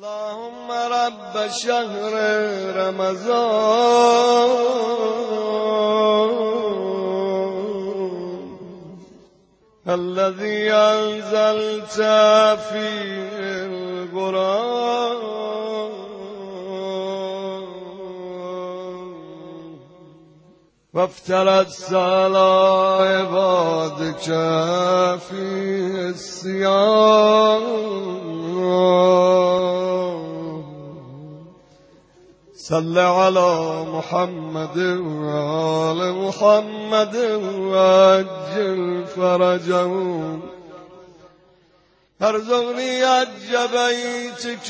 اللهم رب شهر رمضان الذي أنزلت فيه القرآن وافترضت على عبادك فيه الصيام صل على محمد وآل محمد وعجل فرجهم ارزقني حج بيتك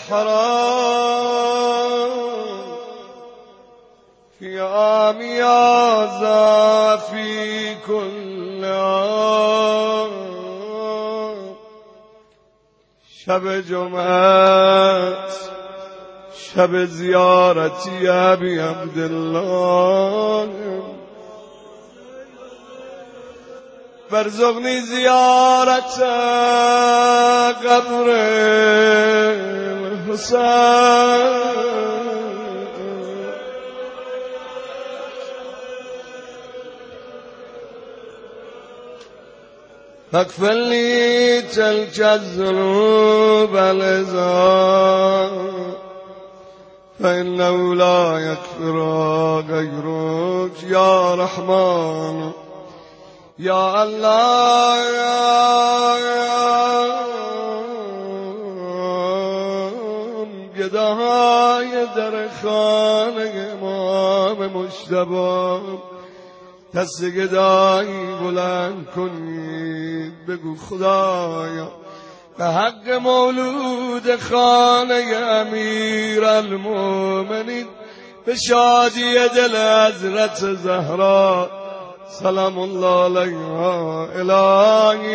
الحرام في عامي هذا في كل عام شب جمعة شب زيارتي أبي عبد الله فارزقني زيارة قبر الحسين فاغفر لي تلك الذنوب العظام فإنه لا يغفر غيرك يا رحمن يا الله يا گداهای در خانه امام مجتبی دست گدایی بلند کنید بگو خدایا به حق مولود خانه امیر المؤمنین به شادی دل حضرت زهرا سلام الله علیها الهی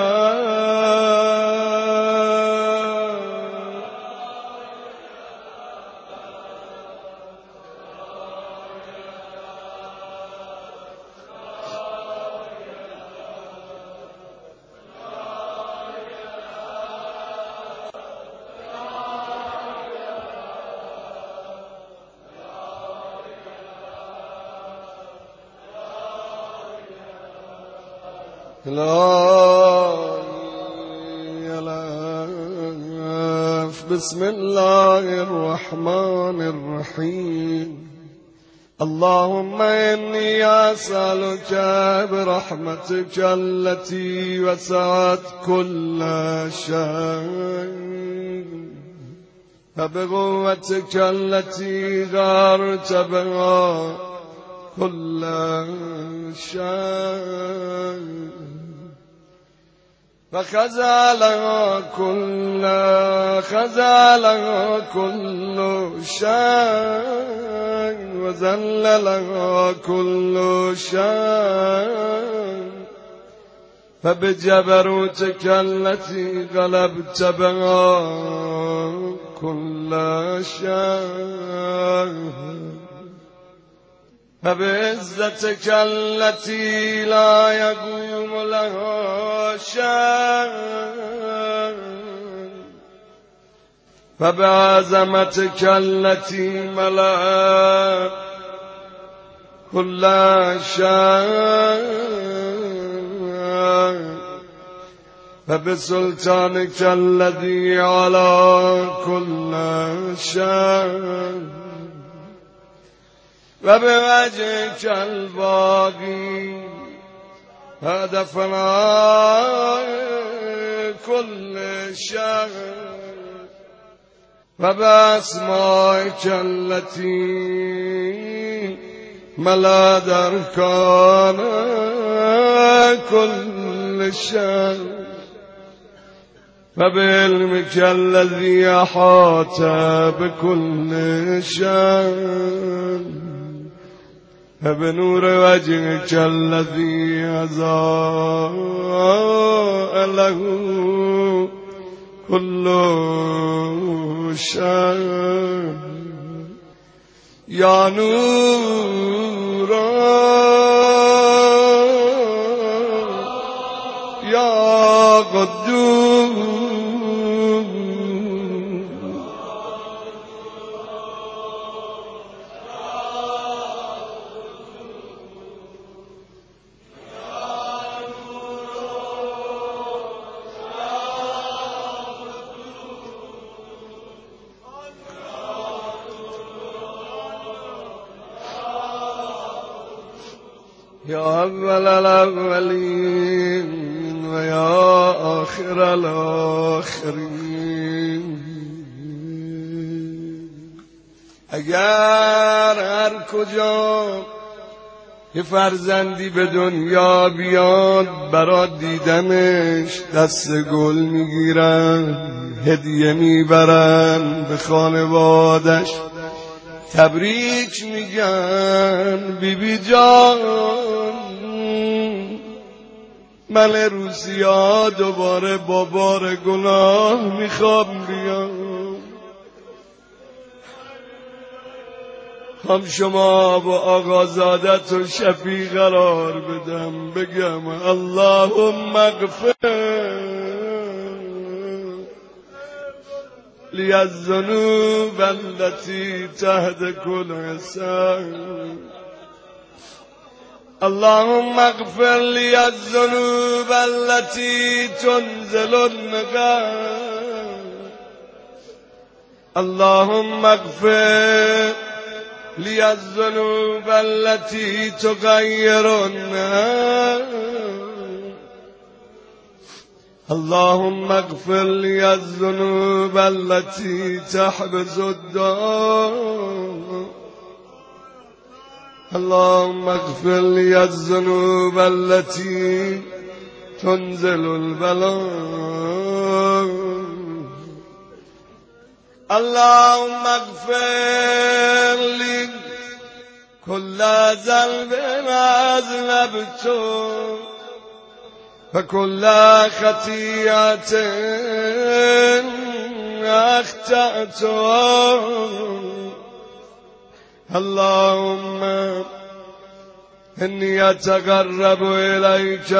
بسم الله الرحمن الرحيم اللهم إني أسألك برحمتك التي وسعت كل شيء وبقوتك التي غارت بها كل شيء فخزالها كل شيء وذللها كل شيء فبجبروتك التي غلبت بها كل شيء فبعزتك التي لا يقوم لها شيء فبعظمتك التي ملأت كل شيء فبسلطانك الذي على كل شيء وبوجهك الباقي هدفنا كل شيء وبأسمائك التي ملأت أركان كل شيء وبعلمك الذي أحاط بكل شيء فبنور وجهك الذي أضاء له كل شيء يا نور يا قدوس یا اول الاولین و یا آخر الاخرین. اگر هر کجا یه فرزندی به دنیا بیاد برا دیدنش دست گل میگیرن، هدیه میبرن به خانوادش، تبریک میگن بی بی جان من روسیا دوباره با بار گناه میخوام بیام. هم شما با آقازادت و شفی قرار بدم، بگم اللهم اغفر لی الذنوب التي تحت كل حسن، اللهم اغفر لی الذنوب التي تنزل النقم، اللهم اغفر لی الذنوب التي تغير الناس، اللهم اغفر لي الذنوب التي تحبس الدار، اللهم اغفر لي الذنوب التي تنزل البلاء، اللهم اغفر لي كل ذنب أذنبته فكل خطيئة أخطأت، اللهم إني أتقرب إليك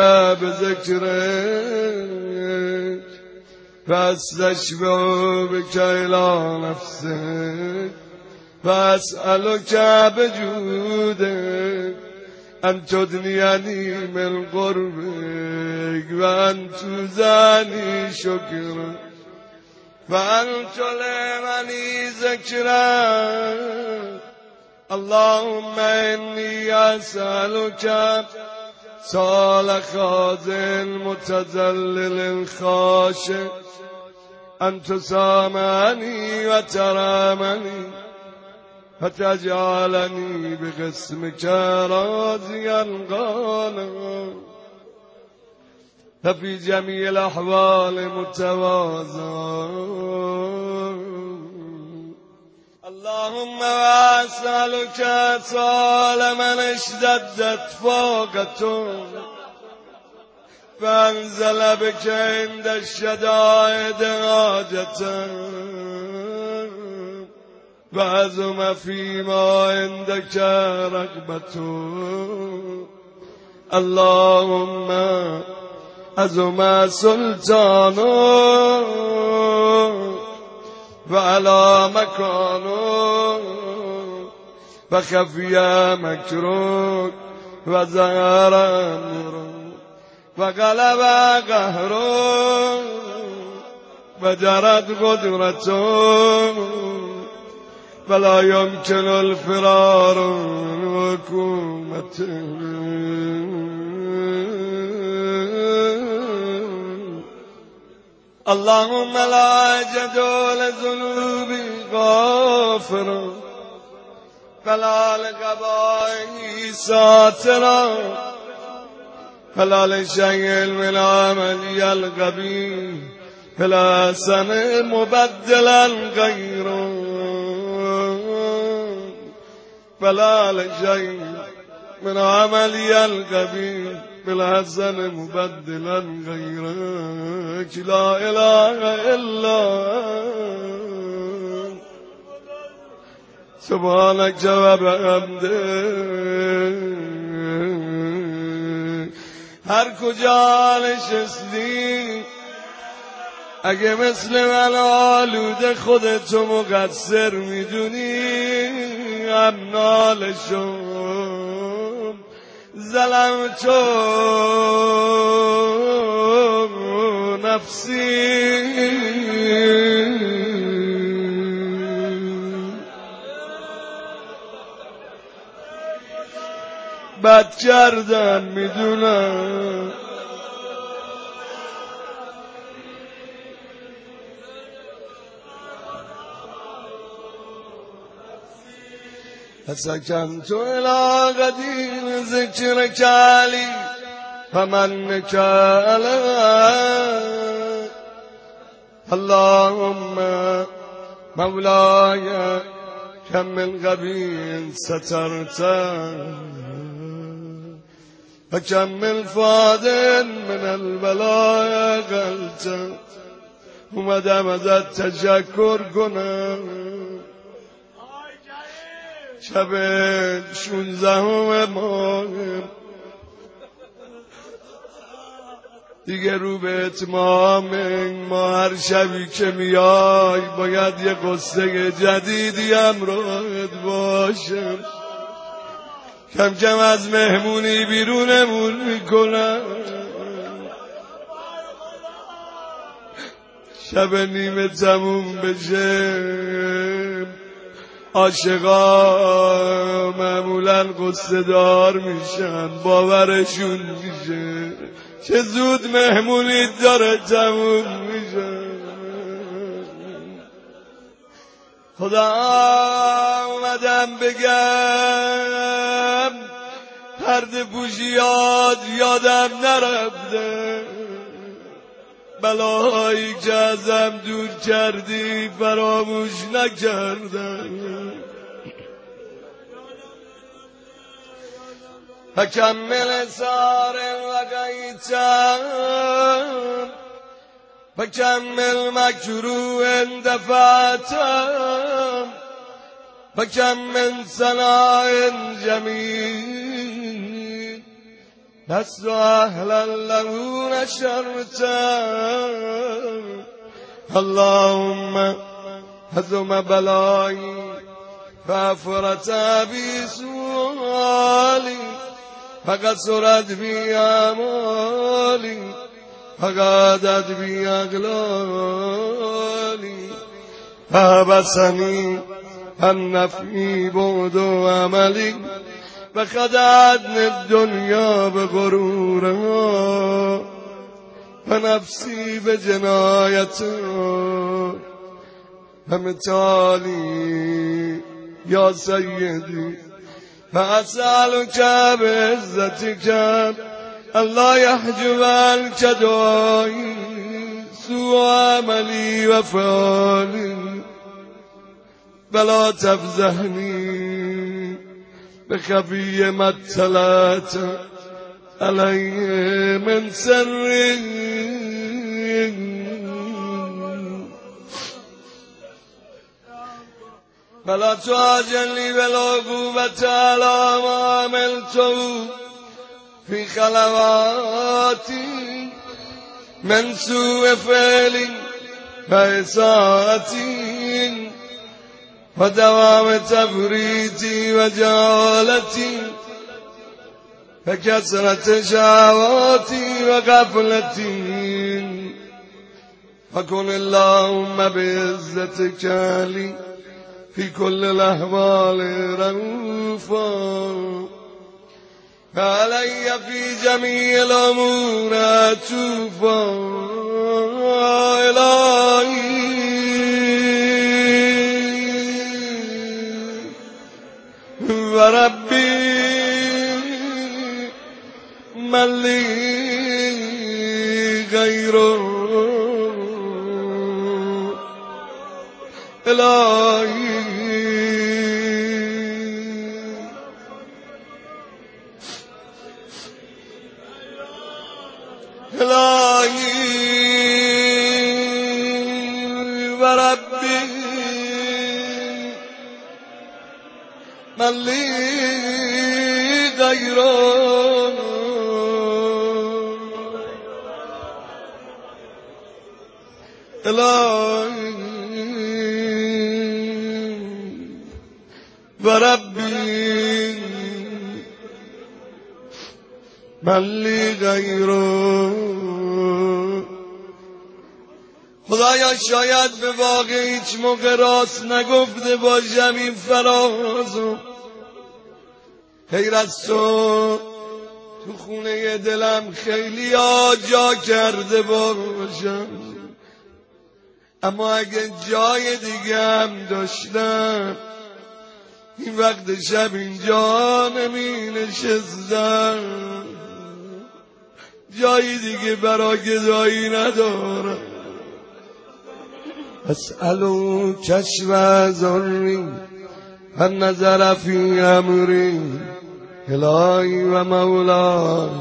بذكرك فأستشفع بك إلى نفسك فأسألك بجودك أن تدنيني من قربك وأن تزاني شكرك وأن تلهمني ذكرك، اللهم إني أسألك سؤال خاضع متذلل خاشع أن تسامحني وترحمني فتجعلني بقسمك راضيا قانعا ففي جميع الأحوال متواضعا، اللهم وأسألك سؤال من اشتدت فاقته فأنزل بك عند الشدائد حاجته وعزم فيما عندك رغبته، اللهم عزم سلطانه وعلى مكانه وخفي مكروه وظهر أمره وغلب قهره وجرت قدرته ولا يمكن الفرار من حكومته، اللهم لا أجد لذنوبي غافرا فلا لقبائه ساترا فلا لشيء من عملي القبيح فلا سن مبدلا غيره فلا لشيء من عملي القبيح بالحسن مبدلا غيرك، لا إله إلا أنت سبحانك وبحمدك. هر کجا نشستی اگه مثل من آلوده خودتو مقصر میدونی هم ناله شم ظلمتو نفسی بد کردم میدونم، فسكنت إلى قديم ذكرك علي فمنك علي. اللهم مولاي كم من غبي سترته وكم من فاد من البلاء قلته. اومدم ازت تشکر کنم شب 16 ماه دیگه رو به اتمام. ما هر شبی که میای باید یه قصه جدیدی همراهت باشه. کم کم از مهمونی بیرونمون میکنم، شب نیمه تموم بشه عاشقا معمولا قصه دار میشن، باورشون میشه چه زود مهمونی داره تموم میشه. خدا اومدم بگم پرده پوشیات یادم نرفته، بلایی که ازم دور کردی فراموش نکردم. فکمل سار وقیتم فکمل مکروه دفعتم فکمل ثناء جمیل لست اهلا له نشرتم. اللهم هزم بلایی فافرت ابی سوالی فقصرت بی اعمالی فقادت بی اغلالی فحبسنی النفی بعد عملی فخدعتنی الدنیا بغرورها فنفسی بجنایتها فمثالی یا سیدی فأسألك بعزتك الله يحجب عنك دعائي سوء عملي وفعالي ولا تفزهني بخفي ما اطلعت علي من سر. فلا تعجلني بالعقوبة على ما عملته في خلواتي من سوء فعل وإساءتي ودوام تفريطي وجهالتي وكثرة شهواتي وغفلتي. فكن اللهم بعزتك لي في كل الأحوال رؤوفا علي في جميع الأمور عطوفا. إلهي وربي من لي غيره إلهي وربي من لي غيره إلهي وربي من لي غيره. خدایا شاید به واقع هیچ موقع راست نگفته باشم این فرازو، حیرت تو خونه دلم خیلی جا کرده باشم، اما اگه جای دیگه هم داشتم این وقت شب اینجا نمی نشستم. جایی دیگه برا گدایی ندارم. اسألو کشف ذری و نظر فی امری الهی و مولا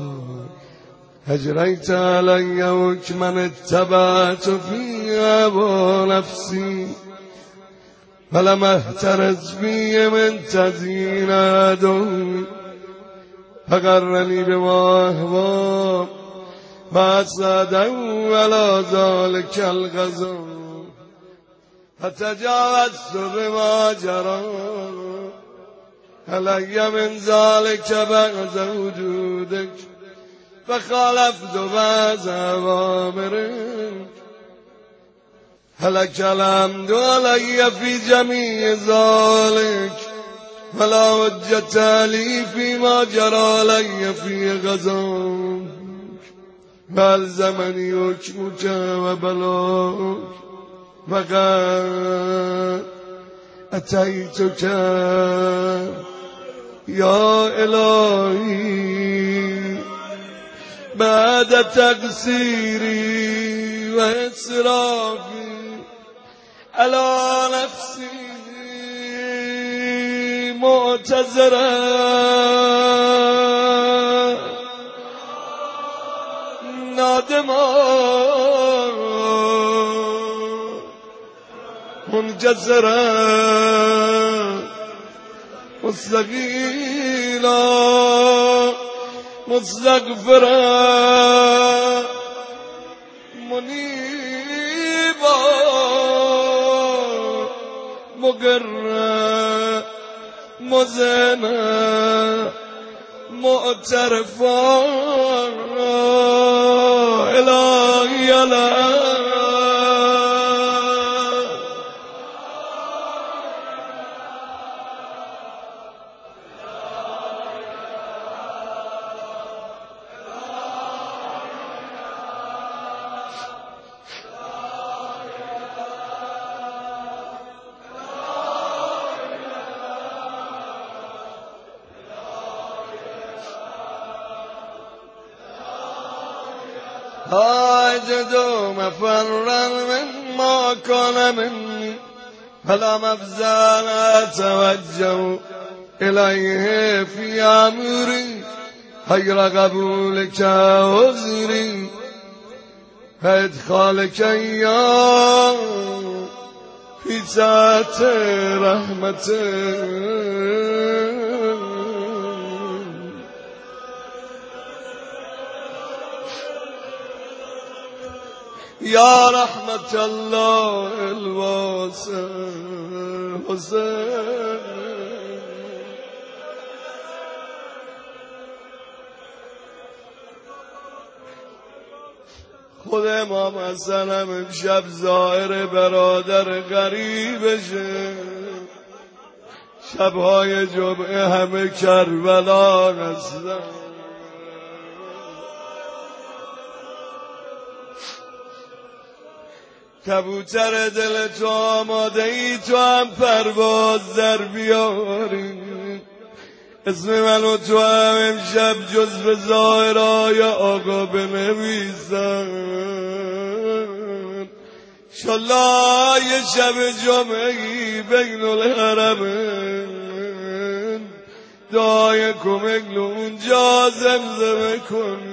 اجریت علی حکما اتبعت فی هوا نفسی ولم احترز فی من تدین عدوی فقرنی بما اهوا فاسعده علی ذلک القضا فتجاوزت بما جرى علی من ذلک بعد وجودک فخالفت بعض اوامرک لک الحمد علی فی جمیع ذلک ولا حجة لی فیما جرى علی فی قضاک والزمنی حکمک و بلاک وقد اتیتک یا الهی بعد تقصیری و اسرافی علی نفسی معتذرا نادما منجزرا مستغیلا مستغفرا منیبا مقرا مزنا معترفا الهی الهی أجد مفرا مما كان مني فلا مفزع أتوجه إليه في أمري غير قبولك عذري فإدخالك إياه في ساعة رحمتك یا رحمت الله الواسع حسین. خود امام حسن هم امشب ظاهر برادر غریبشه. شبهای جمعه همه کربلا هستن. کبوتر دل تو آماده ای تو هم پرواز در بیاری. اسم منو تو هم امشب جز به ظاهرهای آقا بنویسن. شالله یه شب جمعهی بین الحرمین دعای کمک اونجا زمزمه کن.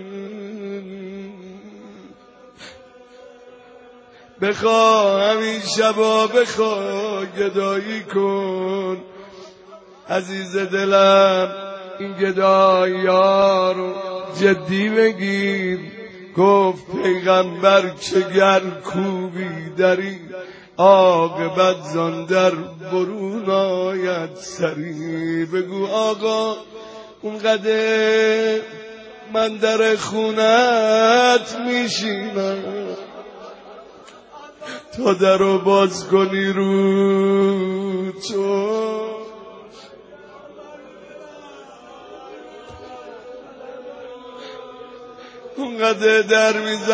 بخوا همین شبا بخوا گدایی کن. عزیز دلم این گدایی ها رو جدی بگیر. گفت پیغمبر که گر کوبی دری عاقبت زان در برون آید سری. بگو آقا اونقدر من در خونت میشینم تا در رو باز کنی رو تو. انقدر در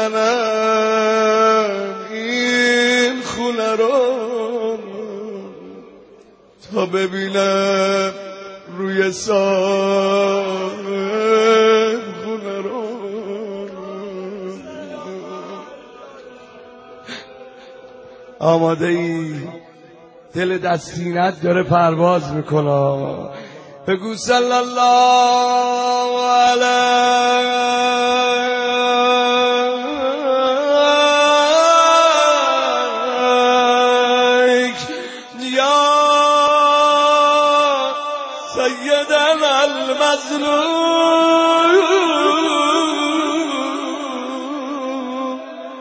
میزنم این خونه رو تا ببینم روی صاحب خونه رو. آماده ای؟ دل دستینت داره پرواز میکنه. بگو صلی الله علیک یا سیدنا المظلوم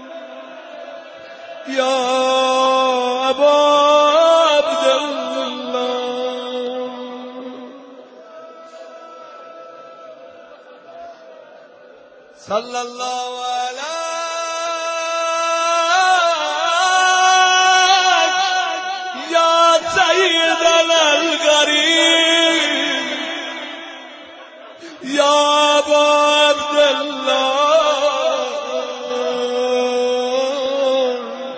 یا ابا صلی الله علیک یا سیدنا الغریب یا ابا عبدالله.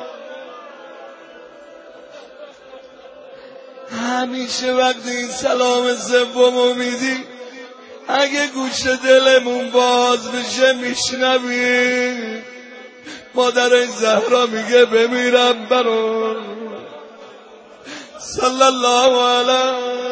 همیشه وقتی این سلام سومو میدی اگه گوش دلمون باز بشه میشنوی مادر زهرا میگه بمیرم برون. صلی الله علیه